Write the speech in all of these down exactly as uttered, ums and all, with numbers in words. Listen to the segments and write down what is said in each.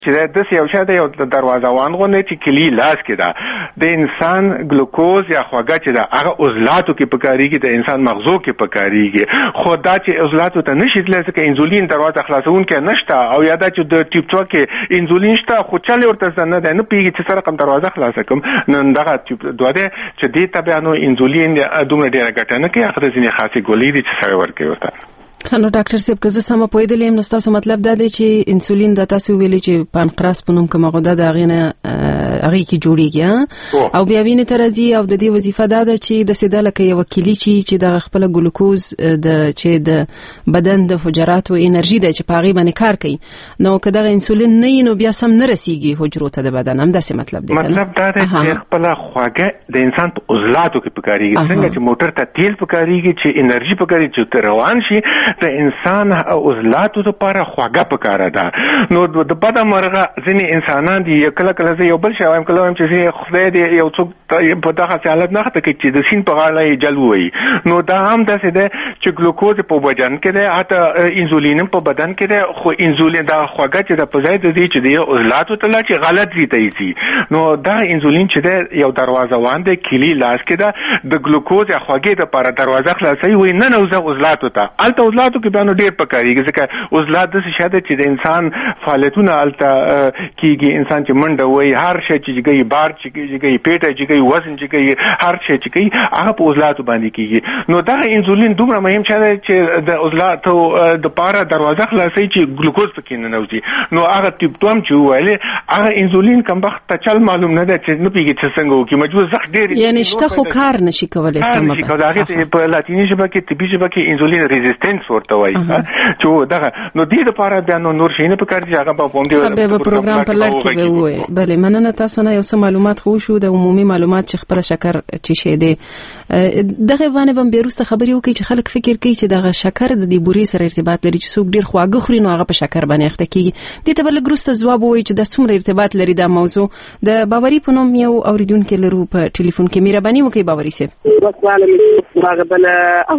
چې د یو شاته یو دروازهوان غونډه چې کلی لاس کې ده د انسان ګلوکوز یا خواږه چې ده هغه عضلاتو کې پکاريږي د انسان مغزو کې پکاريږي خو دا چې عضلاتو ته نشي تللی ځکه انسولین دروازه خلاصون کې نشته او یا دا چې د ټیپ ټو کې انسولین شته خو چل ورته نه ده نه پیږي چې سره کوم دروازه خلاص کوم نن دغه ټیپ دوه ده چې دې تبعانو انسولین دومره ډیره ګټه نه کوي هغه ځینې خاصه ګولې دي چې سره ورکوي ورته. نو ډاکټر صاحب که زه سم پوهیدل یم نو تاسو مطلب دا دی چې انسولین د تاسو ویلې چې پانکراس په نوم کومه غده د غینه هغه کې جوړیږي او بیا وینې ته راځي او د دې وظیفه دا ده چې د سیده لکه یو کلی چې د خپل ګلوکوز د چې د بدن د حجراتو انرژي ده چې پاغي باندې کار کوي نو که دغه انسولین نه نو بیا سم نه رسیږي حجرو ته د بدن هم داسې مطلب دی. مطلب دا دی چې خپل خواږه د انسان په عضلاتو کې پکاريږي څنګه چې موټر ته تیل پکاريږي چې انرژي پکاري چې روان شي د انسان عضلاتو لپاره خواږه پکاره ده. نو د بد مرغه ځینې انسانان دي کله کله زه یو بل شی وایم کله وایم چې خدای دې یو څوک په دغه حالت نه خته کې چې د سین په غاړه جلوي نو دا هم داسې ده چې ګلوکوز په بدن کې ده حتی انسولین په بدن کې ده خو انسولین دا خواږه چې د پزای د دې چې د عضلاتو ته لا چې غلط وي تېسي نو دا انسولین چې ده یو دروازهوان ده کلی لاس کې ده د ګلوکوز یا خواږه لپاره دروازه خلاصي وي نه نو زه عضلاتو ته الته عضلاتو کې نو ډیر پکاريږي ځکه عضلات د شاده چې د انسان فعالیتونه الته کیږي انسان چې منډه وای هر شي چې کوي بار چې کوي پیټه چې کوي وزن چې کوي هر شي چې کوي هغه په عضلاتو باندې کیږي نو دا انسولین دومره مهم شاده چې د عضلاتو د پاره دروازه خلاصي چې ګلوکوز پکې نه نوځي نو هغه ټیپ دوم چې وایي هغه انسولین کم وخت ته چل معلوم نه ده چې نه پیږي چې څنګه وکي مجبور زخ ډیر یعنی شته خو کار نشي کولای سم نشي کولای په لاتینی ژبه کې طبي ژبه کې انسولین ریزिस्टेंस ورته وایي چې دغه نو دې لپاره بیا نو نور شي نه پکار دي هغه په پوندې په پروګرام په لړ کې به وي. بله مننه تاسو نه یو څه معلومات خو شو د عمومي معلومات چې خپل شکر چې شه دي دغه باندې بم بیرسته خبري وکي چې خلک فکر کوي چې دغه شکر د دې بوري سره ارتباط لري چې څوک ډیر خواږه خوري نو هغه په شکر باندې اخته کیږي دې ته بل ګروسته جواب وایي چې د څومره ارتباط لري دا موضوع د باوري په نوم یو اوریدونکو لرو په ټلیفون کې مهرباني وکي باوري سي والسلام بل او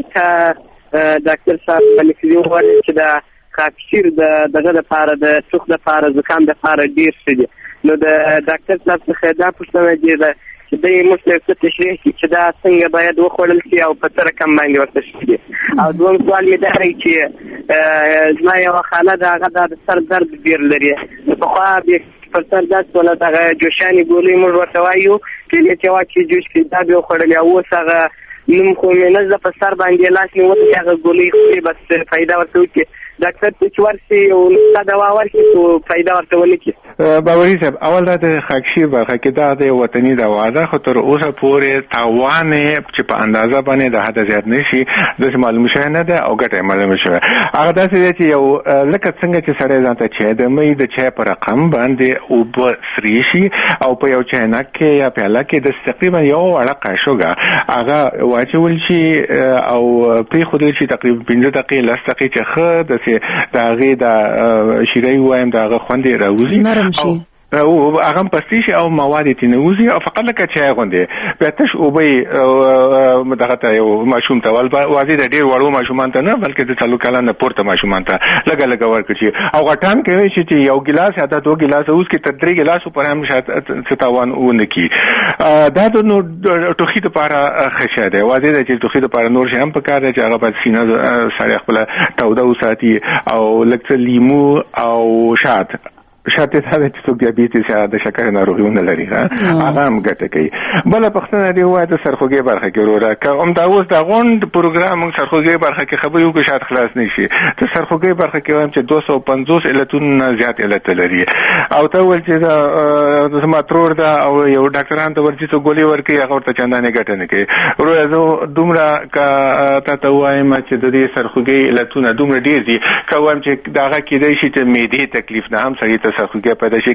ډاکټر صاحب باندې یو چې دا کاپشیر د دغه لپاره د څوک لپاره ځکان د لپاره ډیر څه دي نو د ډاکټر صاحب څخه دا پوښتنه دی چې د مسلک تشریح چې دا څنګه باید وخوړل شي او په تر کم باندې ورته شي او دوم سوال یې دا دی چې زما یو خاله دا هغه د سر درد ډیر لري په خوا به پر سر درد ولا دا جوشاني ګولې موږ ورته وایو چې چې واچي جوش کې دا به وخوړل او وسغه نوم خو مې نه ز په سر باندې لاس نیوته هغه ګولې خو بس فائدہ ورته وکړي ډاکټر ته ورسي او دا دوا ورکړي او فائدہ ورته ولکړي. باوري صاحب اول دا د خاکشیر برخه کې دا د وطني دوا ده خو تر اوسه پورې تاوان چې په اندازه باندې د حد زیات نشي د معلوم شوی نه ده او ګټه معلوم شوی هغه داسې دی چې یو لکه څنګه چې سره ځانته چې د مې د چای پر رقم باندې او په سری شي او په یو چاینک کې یا پیاله کې د تقریبا یو وړه شوګه هغه واچول شي او په خودل شي تقریبا پنځه دقیقې لس دقیقې چې خه د دا غي دا شیرای وایم دا غ خوندې راوځي نرم شي او هغه پستیش او مواد تنوزي او فقط لکه چای غوندې به تاسو او به دغه ته یو ماشوم ته ول واځي د ډیر وړو ماشومان ته نه بلکې د څلو کلانه پورته ماشومان ته لګا لګا ورکړي او غټان کوي چې یو ګلاس یا د دوه ګلاس اوس کې تر درې ګلاس پر هم شاته ستاوان ونکي دا د نو ټوخي لپاره خشه ده واځي د چې ټوخي لپاره نور شي هم پکاره چې هغه په سینه سره خپل توده وساتي او لکه لیمو او شات شاته دا چې څوک دیابیټس یا د شکر ناروغیونه لري هغه هم ګټه کوي. بل پښتنه دی وای د سرخوږي برخه کې وروره کوم دا اوس د غوند پروګرام سرخوږي برخه کې خبرې وکړو شاید خلاص نشي د سرخوږي برخه کې وایم چې دوه سوه پنځوس علتونه زیات علت لري او ته ول چې دا د سماترور دا او یو ډاکټران ته ورچې څو ګولې ورکي هغه ورته چندانې ګټه نه کوي ورو دومره کا تا ته وایم چې د دې سرخوږي علتونه دومره ډیر دي کوم چې داغه کې دی چې معدې تکلیف نه هم سړی سرخوږی پیدا شي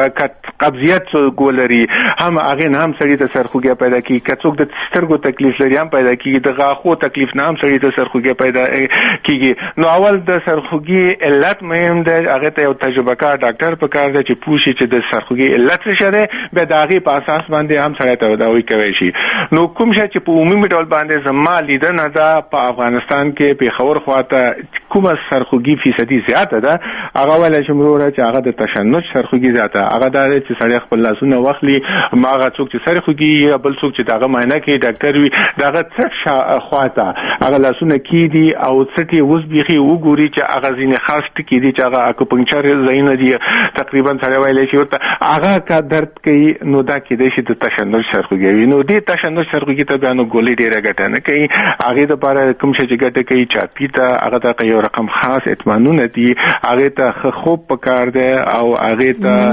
قبضیت ګولري هم هغه نه هم سړی ته سرخوږی پیدا کی کڅوک د سترګو تکلیف لري هم پیدا کیږي د غاښو تکلیف نه هم سړی ته سرخوږی پیدا کیږي نو اول د سرخوږی علت مهم ده هغه ته یو تجربه کار ډاکټر په کار ده چې پوښي چې د سرخوږی علت څه ده به د هغه په اساس باندې هم سړی ته داوي کوي شي نو کوم شي چې په عمومي ډول باندې زما لیدنه ده په افغانستان کې په خبر خواته کومه سرخوږی فیصدي زیاته ده هغه ولې چې موږ چې هغه د تشنج سرخوږي ذاته هغه دا چې سړی خپل لاسونه واخلي ما هغه څوک چې سرخوږي یا بل څوک چې داغه معاینه کوي ډاکټر وي داغه څټ خواته هغه لاسونه کیدي او څټي اوس بيخي وګوري چې هغه ځینې خاص ټکي دي چې هغه اکوپنکچر زاینه دي تقریبا سره ویلې شي ورته هغه کا درد کوي نو دا کېدای شي د تشنج سرخوږي نو دې تشنج سرخوږي ته بیان ګولې ډیره ګټه نه کوي هغه د لپاره کوم شي چې ګټه کوي چاپی ته هغه ته یو رقم خاص اطمینان دي هغه ته خوب پکار دی او هغه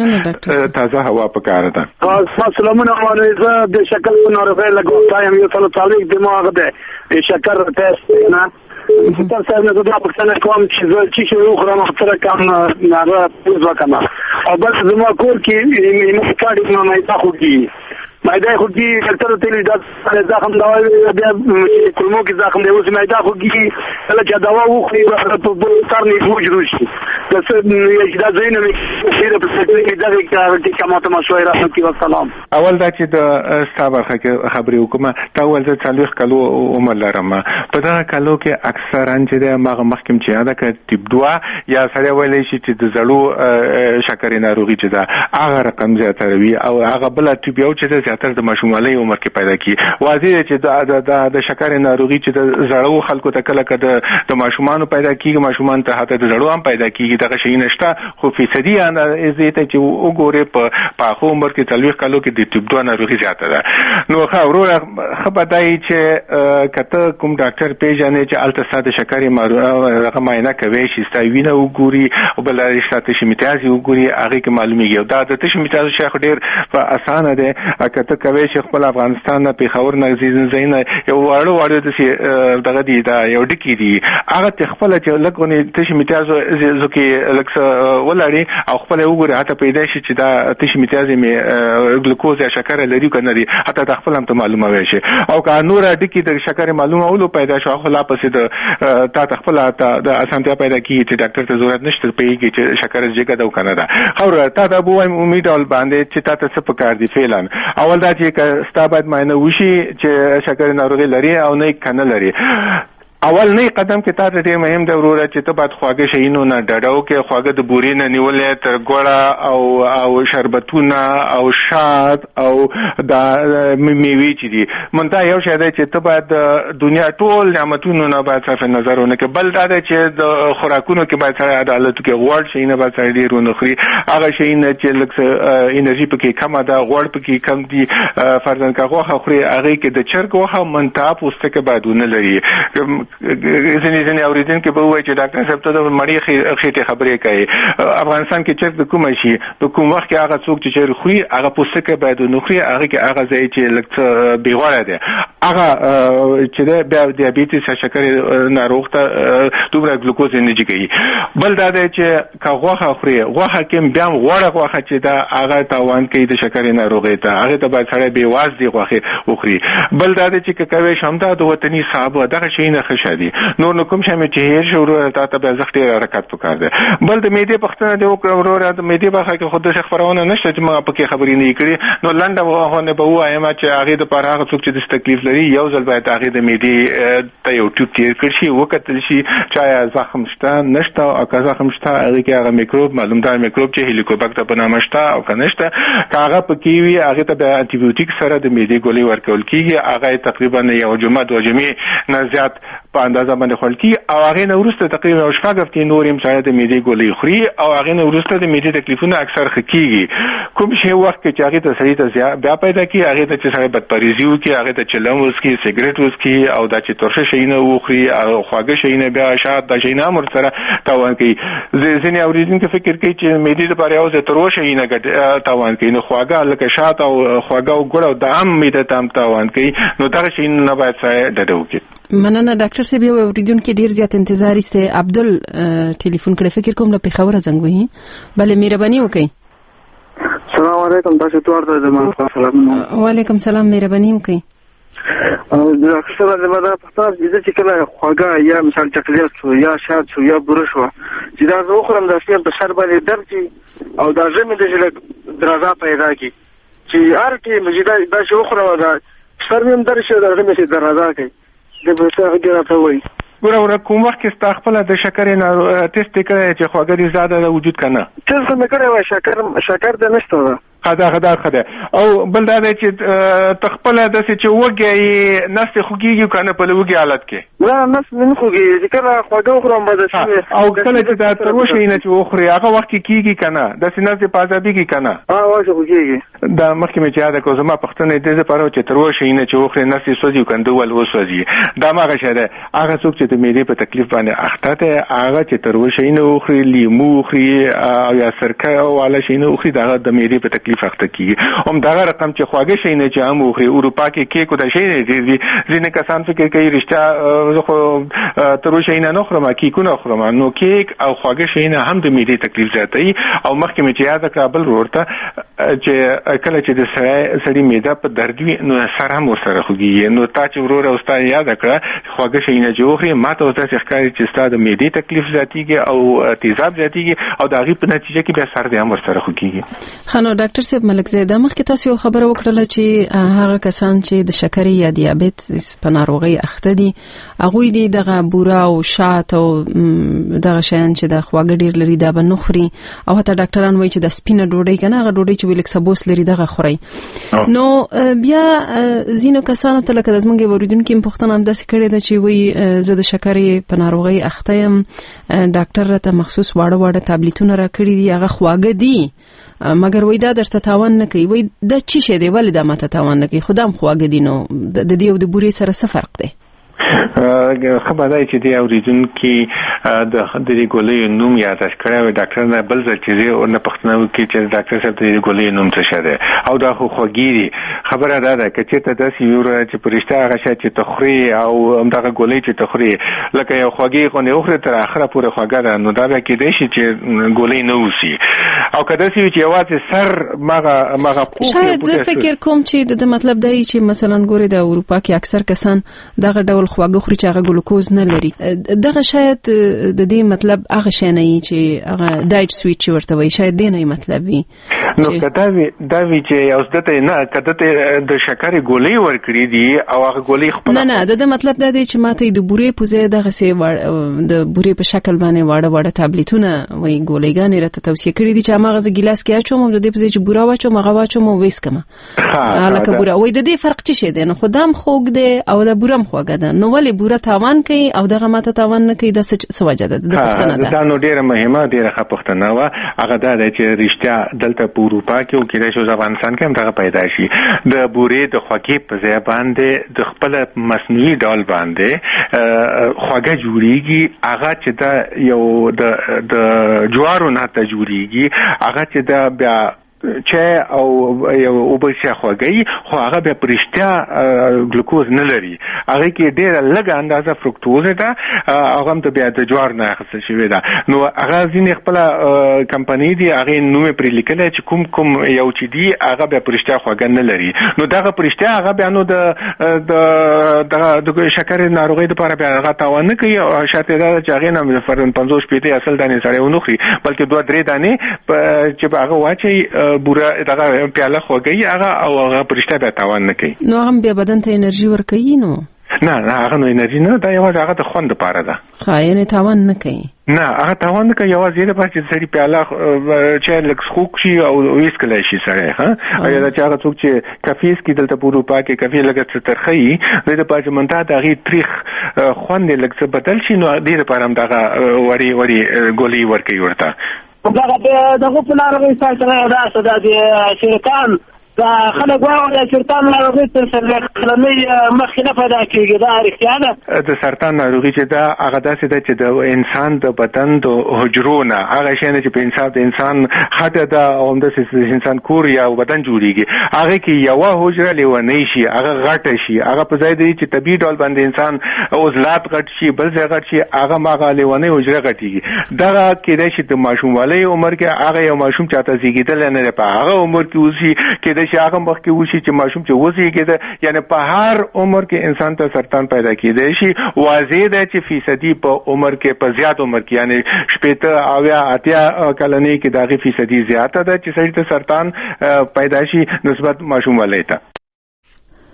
ته تازه هوا پکار ده. السلام علیکم د شکل نورفه لګوتای هم یو څل تعلیق دماغ ده شکر ټیسټ نه ستاسو سره نه دا پښتنه کوم چې چې یو خرامه سره کوم نه پوزا کما او بس زما کور کې مې کاډي ما مې تاخو کې مایدا خو کې ډاکټر ته دا زخم دا بیا چې کومو کې زخم دی اوس مایدا خو کې کله چې دوا وخوري په تر نه وجود شي دا څه دا زینه مې ډیره په څه کې دا کې کومه ته مشوره راکړي والسلام اول دا چې د ستابرخه کې خبرې وکم تا ول چې څلوي کلو عمر لرم په دا کلو کې اکثرا چې د مغه محکم چې دا کې ټیپ دوا یا سره ویلې شي چې د زړو شکرې ناروغي چې دا هغه رقم زیاتره وي او هغه بل ټیپ یو چې تر د ماشومالۍ عمر کې پیدا کی واضح چې د د د شکر ناروغي چې د زړو خلکو ته کله کده د ماشومان پیدا کیږي ماشومان ته حتی د زړو هم پیدا کیږي دغه شی نشته خو فیصدي اندازې ته چې وګوره په پاخو عمر کې تلويخ کلو کې د ټیپ دوه ناروغي زیاته ده نو خو وروره خبردای چې کته کوم ډاکټر پیژنې چې التساد شکر هغه معاینه کوي چې ستایوینه وګوري او بل رښتیا شمیتازي وګوري هغه کې معلومیږي دا د تشمیتازي شیخ ډیر په اسانه ده کته کوي چې خپل افغانستان نه پیښور نه زینځینه یو واړو واړو د دغه دی دا یو ډکی دی هغه خپل چې لکونه تشي میتازو زکه لکس ولاري او خپل وګوري حتی پیدا شي چې دا تشي میتازي می ګلوکوز یا شکر لري کنه دی حتی د خپل هم ته معلومه وي شي او که نور ډکی د شکر معلومه اولو پیدا شو خو لا پسې د تا تخپل د اسانتیا پیدا کیږي چې ډاکټر ته ضرورت نشته پیږي چې شکر جګه دا کنه دا خو تا دا بو امید ول باندې چې تا ته څه پکار دی فعلا اول دا چې ستا باید معاینه وشي چې شکر ناروغي لري او نه کنه لري اول نه قدم کې تاسو ډېر مهم دی وروره چې ته باید خواږه شینو نه ډډاو کې خواږه د بوري نه نیولې تر ګوړه او او شربتونه او شات او د میوې چې دي مونږ یو شی دی چې ته باید دنیا ټول نعمتونو نه باید صرف نظر ونه کې بل دا چې د خوراکونو کې باید سره عدالت کې غوړ شي نه باید سره ډیر ونه خوري هغه شی نه چې لکه انرژي پکې کم ده غوړ پکې کم دي فرضاً که غوښه خوري هغه کې د چرګ غوښه منتاب واستکه بادونه لري ځینې ځینې اوریدونکي به وایي چې ډاکټر صاحب ته د مړی خېټې خبرې کوي افغانستان کې چرګ د کومه شي د کوم وخت کې هغه څوک چې چرګ خوري هغه پوستکه باید ونه خوري هغه کې هغه ځای چې لکه بیغوره دی هغه چې د دیابیټس یا شکر ناروغ ته دومره ګلوکوز انرژي کوي بل دا دی چې که غوښه خوري غوښه کې بیا غوړه غوښه چې دا هغه تاوان کوي د شکر ناروغۍ ته هغه ته باید سړی بېواز دی غوښې وخوري بل دا دی چې که کوي شمدا د وطني صاحب دغه شی نه شادي نور نو کوم شمه چې هیر شو ورو تا ته به زختي حرکت وکړ ده بل د میډیا پښتنه دی ورو د میډیا په کې خود څه خبرونه نشته چې ما په کې خبرې نه کړې نو لنډه وونه به وایم چې هغه د پر هغه څوک چې د تکلیف لري یو ځل باید هغه د میډیا ته یو ټیپ تیر کړ شي وکتل شي چې زخم شته نشته او که زخم شته هغه کې هغه میکروب معلوم ده میکروب چې هلیکوباکتر په نامه شته او که نشته هغه پکې وي هغه ته د انټي بیوټیک سره د میډیا ګولۍ ورکول کیږي هغه تقریبا یو جمعه دوه جمعې نه زیات په اندازه باندې خپل کی او هغه نو ورسته تقریبا شپږ هفتې نورم سره د میډي ګولۍ خوري او هغه نو ورسته د میډي تکلیفونه اکثر خکېږي کوم شی وخت کې چې هغه ته سړی ته بیا پیدا کی هغه ته چې سړی بدپریزیو کی هغه ته چلم وسکی سیګریټ وسکی او دا چې ترشه شي نه وخوري او خواږه شي نه بیا شات د شي نه مر سره تاوان کوي ځینې اوریدونکو فکر کوي چې میډي لپاره یو ځای تروشه شي نه تاوان کوي نو خواږه لکه شات او خواږه او ګړو د عام میډي تام تاوان کوي نو دا شي نه باید سړی ډډه وکړي مننه ډاکټر صاحب یو اوریدونکو ډیر زیات انتظار است عبدل ټلیفون کړی فکر کوم له پیښور زنګ وهي بلې مهرباني وکړئ السلام علیکم تاسو ته ورته سلام وعلیکم السلام مهرباني وکړئ او د اکثر د مدا پختار دې چې کله خواږه یا مثال چاکلیټ یا شات یا برش وا چې دا زه خورم د سپین په سر باندې درځي او دا زمې د ژل درازه پیدا کی چې هر کې مجدا دا شو خورم دا سر مې درشه دا زمې درازه کوي د بوتل هغه راته وایي ګوره کوم وخت کې ستا خپل د شکر نه ټیسټ کړی چې خواږه زیاده د وجود کنه څه څه مې کړی و شکر شکر د نشته خدا خدا خدا او بل دا چې تخپل د څه چې وګي نس خوږیږي کنه په لوګي حالت کې نه نس من خوږي چې کله خواږه خورم به د او کله چې دا تروشه نه چې وخوري هغه وخت کې کیږي کنه د سینې په پازابيږي کنه ها واشه خوږیږي دا مخکې مې چې دا کومه پښتنه دې لپاره چې تروشه نه چې وخوري نس سوځي کنده ول وسوځي دا ماغه شه هغه څوک چې د معدې په تکلیف باندې اخته ته هغه چې تروشه نه وخوري لیمو خوري او یا سرکه او والا شي نه وخوري دا د معدې په تکلیف فخته کیږي هم دا رقم چې خواږه شي نه چې هم وخوري اروپا کې کیک د شي نه دي ځینې کسان فکر کوي رښتیا زه خو تروشه نه نه خورم کیکونه خورم نو کیک او خواږه شي نه هم د معدې تکلیف زیاتوي او مخکې مې چې یاد کابل ورته چې کله چې د سړی معده په درد وي نو سر هم ورسره خوږي نو تا چې ورور او ستا یاد کړه خواږه شي نه جوړي ماته اوس څه ښکاري چې ستا د معدې تکلیف زیاتیږي او تیزاب زیاتیږي او د غي په نتیجه کې بیا سر دې هم ورسره خوږي خنو ډاکټر صاحب ملک زیدا مخکې تاسو یو خبره وکړه چې هغه کسان چې د شکرې یا دیابت په ناروغي اخته دي هغه دي دغه بورا او شات او دغه شیان چې د خواږه ډیر لري دا به نخري او حتی ډاکټران وایي چې د سپینه ډوډۍ کنه هغه ډوډۍ چې ویلک سبوس لري دغه خوري نو بیا زینو کسانو ته لکه د زمونږ وروډونکو په پښتنه هم داسې کړي د چې وایي زه د شکرې په ناروغي اخته یم ډاکټر ته مخصوص واړه واړه ټابلیټونه راکړي دي هغه خواږه دي مګر وای دا درته تاوان نه کوي وای د چی شه دی ولې دا ماته تاوان نه کوي خدام خواږه دي نو د دې او د بوري سره څه فرق دی خبردای چې دی اوریدونکو د د ګولې نوم یاد کړی و ډاکټر نه بل ځل چې او نه پښتنو کې چې ډاکټر صاحب د ګولې نوم څه شه او دا خو خوګيري خبره ده دا چې ته د سیور چې پرشته هغه شې چې تخري او همدغه ګولې چې تخري لکه یو خوګي خو نه اخره تر اخره پورې خوګه ده نو دا به کې دی چې ګولې نه وسی او کله چې یوازې سر مغه مغه پوښتنه شاید زه فکر کوم چې د مطلب دی چې مثلا ګوري د اروپا کې اکثر کسان دغه ډول خواږه خوري چې هغه ګلوکوز نه لري دغه شاید د دې مطلب هغه شی نه وي چې هغه ډایټ سویټ ورته وي شاید دې نه مطلب وي نو کدا وی دا وی چې اوس دته نه کدا ته د شکرې ګولې ورکړي دي او هغه ګولې خپل نه نه د مطلب دا دی چې ماته د بورې په ځای دغه سي د بورې په شکل باندې واړه واړه ټابلیټونه وي ګولېګانې راته توصیه کړې دي چې هغه ز ګلاس کې اچوم د دې په ځای چې بورا واچوم هغه واچوم او وېسکم هغه بورا وای د دې فرق څه شي دی نو خدام خوګ دی او د بورم خوګه ده نو ولې بورا تاوان کوي او دغه ماته تاوان نه کوي د څه وجه ده د پښتنه ده دا نو ډیره مهمه ډیره ښه پښتنه وا هغه دا چې رښتیا دلته په اروپا کې او کې د افغانستان کې هم دغه پیدا شي د بورې د خوږې په ځای باندې د خپل مصنوعي ډول باندې خوږه جوړیږي هغه چې دا یو د د جوارو نه ته جوړیږي هغه چې دا بیا چې او یو اوبشیا خوږی خو هغه به پرشتیا ګلوکوز نه لري هغه کې ډیره لږه اندازه فرکتوز ده هغه هم د بیا د جوار نه اخیستل شوی ده نو هغه ځینې خپل کمپنی دی هغه نوم پرې لیکل چې کوم کوم یو چې دی هغه به پرشتیا خوږ نه لري نو دغه پرشتیا هغه بیا نو د د د شکر ناروغي لپاره بیا هغه تاوان نه کوي او شاته دا چې هغه نه فرضاً پنځوس پېټه اصل دانې سره ونخري بلکې دوه درې دانې چې هغه واچي بورا دغه پیاله خوږی هغه او هغه پرشته به تاوان نه کوي نو هم بیا بدن ته انرژي ورکوي نو نه نه هغه نو انرژي نه دا یو هغه د خوند لپاره ده خاینه تاوان نه کوي نه هغه تاوان نه کوي یوازې د پاتې سړي پیاله چې لکس خوک شي او ویس کله شي سره ها یا دا چې هغه څوک چې کافیس کې دلته په اروپا کې کافي لګت ترخی د پاتې منته د غي تاریخ خوند لکس بدل شي نو د لپاره هم دغه وری وری ګولي ورکوي ورته دغه دغه په ناروغي سره دا څه د شرکان دا خلک وايي چې سرطان ناروغي تر څلور کلمې مخکې پیدا کیږي دا اړتیا ده د سرطان ناروغي چې دا هغه داسې ده چې د انسان د بدن د حجرو نه هغه شی نه چې په انسان د انسان خټه ده او د انسان کور یا بدن جوړیږي هغه کې یو حجره لیونی شي هغه غټه شي هغه په ځای دی چې طبيعي ډول باندې انسان عضلات غټ شي بل ځای غټ شي هغه ماغه لیونی حجره غټیږي دا کې د شي د ماشوموالي عمر کې هغه یو ماشوم چاته زیږیدل نه لري په هغه عمر کې اوسي کې چې هغه وخت کې وشي چې ماشوم چې وزيږي یعنی په هر عمر کې انسان ته سرطان پیدا کیدای شي واضح ده چې فیصدي په عمر کې په زیات عمر کې یعنی شپږ او یا اتیا کلنۍ کې دغه فیصدي زیاته ده چې سړي ته سرطان پیدا شي نسبت ماشوم ولې ته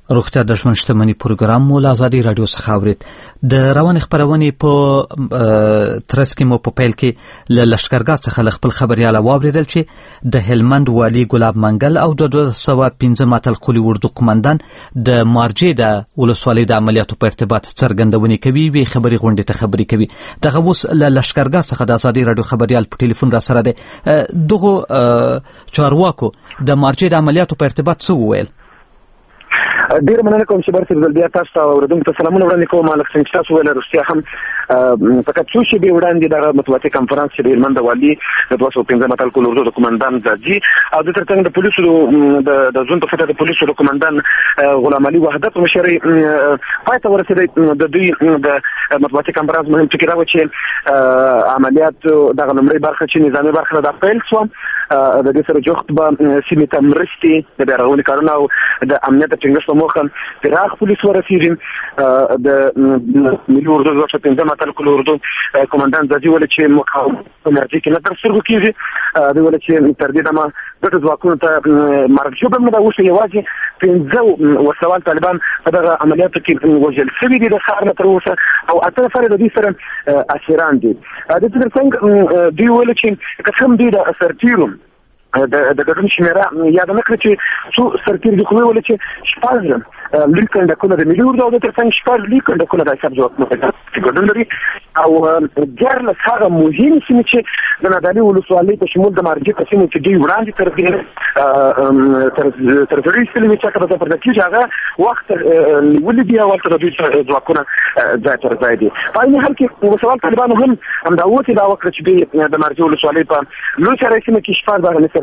روغتیا د ژوند شتمني پروګرام مو له ازادي رادیو څخه اورید. د روانې خپرونې په ترڅ کې مو په پیل کې له لښکرګاه څخه له خپل خبریاله واورېدل چې د هلمند والي ګلاب منګل او د دوه سوه پنځه متل قلي اردو قمندان د مارجې د ولسوالۍ د عملیاتو په ارتباط څرګندونې کوي، وی خبري غونډې ته خبري کوي. دغه اوس له لښکرګاه څخه د ازادي رادیو خبریال په ټلیفون را سره دی. دغه چارواکو د مارجې د عملیاتو په ارتباط څه وویل؟ ډیر مننه کوم چې برسې بل بیا تاسو ته اوریدونکو ته سلامونه وړاندې کوم. مالک څنګه تاسو ویل رښتیا هم فقط څو شی به وړاندې دغه مطبوعاتي کانفرنس چې د هلمند والي د دوه سوه پنځه متل کول اردو د قومندان ځاځي او د ترڅنګ د پولیسو د زون په فټه د پولیسو د قومندان غلام علي وحدت مشري پای ته ورسېد. د دوی د مطبوعاتي کانفرنس مهم ټکی راو چې عملیات دغه لومړی برخه چې نظامي برخه د پیل شو د دې سره جوخت به سیمې ته مرستې د بیارغونې کارونه او د امنیت د ټینګښت په موخه پراخ پولیس ورسېږي. د ملي اردو دوه سوه پنځه متل کول اردو قومندان ځاځي ویل چې مقاومت په نړۍ کې نه تر سترګو کېږي. دوی ویل چې تر دې دمه ګټو ځواکونو ته مرګ هم نه ده. اوس یوازې پنځه وسوال طالبان په دغه عملیاتو کې وژل شوي دي د ښار نه تر اوسه او اته نفر د دوی سره اسیران دي. د دې ترڅنګ دوی ویل چې که هم دوی د سرتیرو د د ګډون شمیره یاد نه کړی چې څو سرتیر دي، خو ویل چې شپږ لوی کنډکونه د ملي اردو او د ترڅنګ شپږ لوی کنډکونه د حساب ځواکونو په ګډون لري او دیارلس هغه مهم سیمې چې د نادعلي ولسوالۍ په شمول د مارجې په سیمو کې دوی وړاندې تر تر تر زړې سیمې چې هغه پر دکې هغه وخت نیولې دي او هلته د دوی ځواکونه ځای تر ځای دي. په عین حال کې وسوال طالبانو هم همدا اوسې دا وکړه چې دوی د مارجې ولسوالۍ په لوی چارې سیمه کې شپږ دغه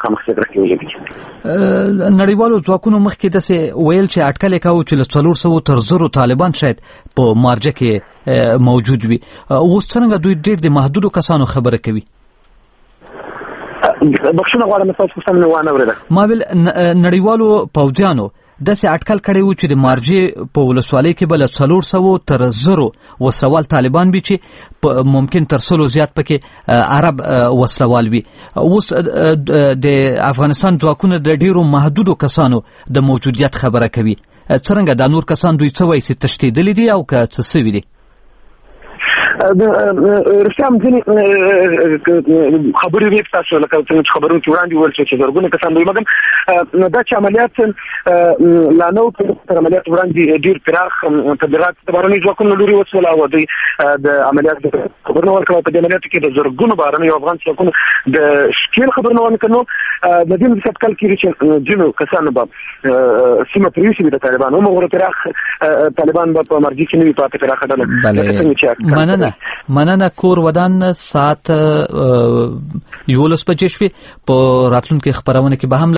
نړیوالو ځواکونو مخکې داسې ویل چې اټکل یې کاوه چې له څلور سوو تر زرو طالبان شاید په مارجه کې موجود وي. اوس څرنګه دوی ډېر د محدودو کسانو خبره کوي؟ بخښنه غواړم تاسو څه نه وانه ورده. ما ویل نړیوالو پوځیانو داسې اټکل کړی و چې د مارجې په ولسوالۍ کې به له څلور سوو تر زرو وسلوال طالبان وي چې ممکن تر سلو زیات پکې عرب وسلوال وي. اوس د افغانستان ځواکونه د ډیرو محدودو کسانو د موجودیت خبره کوي. څرنګه دا نور کسان دوی څه وایي چې تښتېدلي دي او که څه سوي دي؟ رښتیا هم ځینې خبرې ویې تاسو لکه څنګه چې خبرونه کې وړاندې وویل چې زرګونه کسان دوی مګم دا چې عملیات لا نه وو تر عملیات وړاندې ډېر پراخ تبلیغات د بهرنیو ځواکونو له لورې وشول او دوی د عملیاتو خبرونه ورکړه. په دې عملیاتو کې د زرګونو بهرنیو افغان ځواکونو د شکیل خبرونه ونه کړو. د دې مدې اټکل کېږي چې ځینو کسانو به سیمه پرېښي وي د طالبانو هغومره پراخ طالبان به په مرجې کې نه وي پاتې پراخه ډله. مننه مننه کور ودان ساعت یولس بجې شوې. په راتلونکي خبرونه کې به هم